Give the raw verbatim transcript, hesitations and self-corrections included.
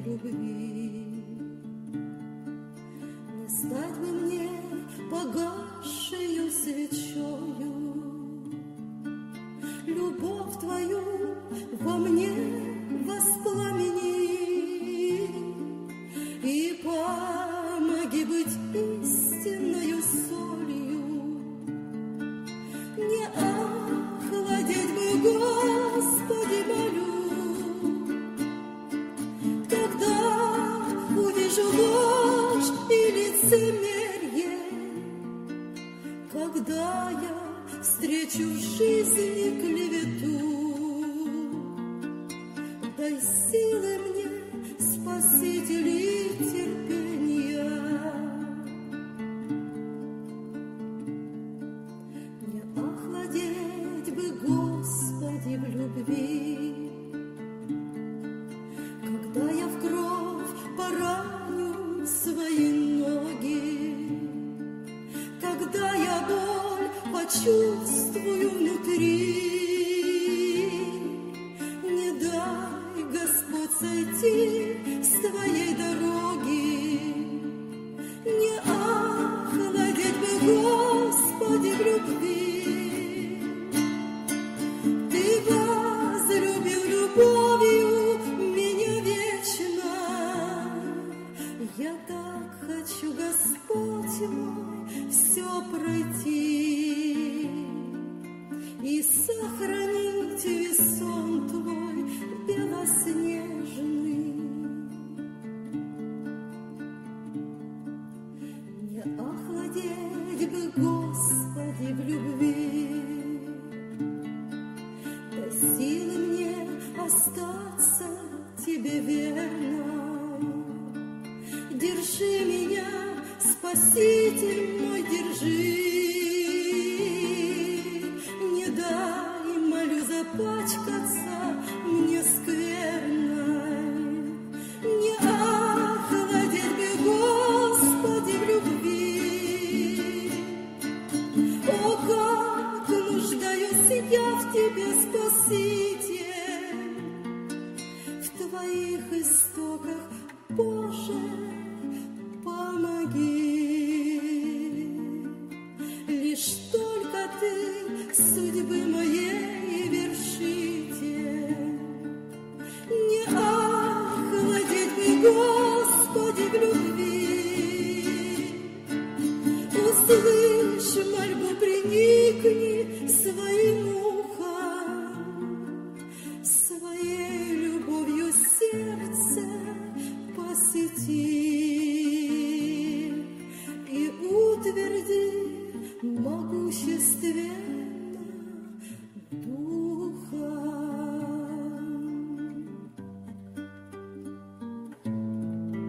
любви. Не стать бы мне погасшею свечою, любовь твою во мне воспламени, и помоги быть истинною солью. Не охладеть бы, Господи, молю, когда увижу ложь и лицемерие, когда я встречу в жизни клевету. Дай силы мне, Спаситель, и терпения. Не охладеть бы, Господи, в любви, когда я в кровь пораню свои ноги, когда я боль почувствую внутри. Не дай, Господь, сойти с твоей дороги. Не охладеть бы, Господи, в любви. Ты возлюбил любовью меня вечно. Я так хочу, Господь мой, все пройти и сохранить весон твой белоснежный. Не охладеть бы, Господи, в любви. Дай силы мне остаться тебе верно. Держи меня, Спаситель мой, держи. Не дай, молю, запачкаться мне скверной. Не охладеть бы, Господи, в любви. О, как нуждаюсь я в тебе, Спаситель.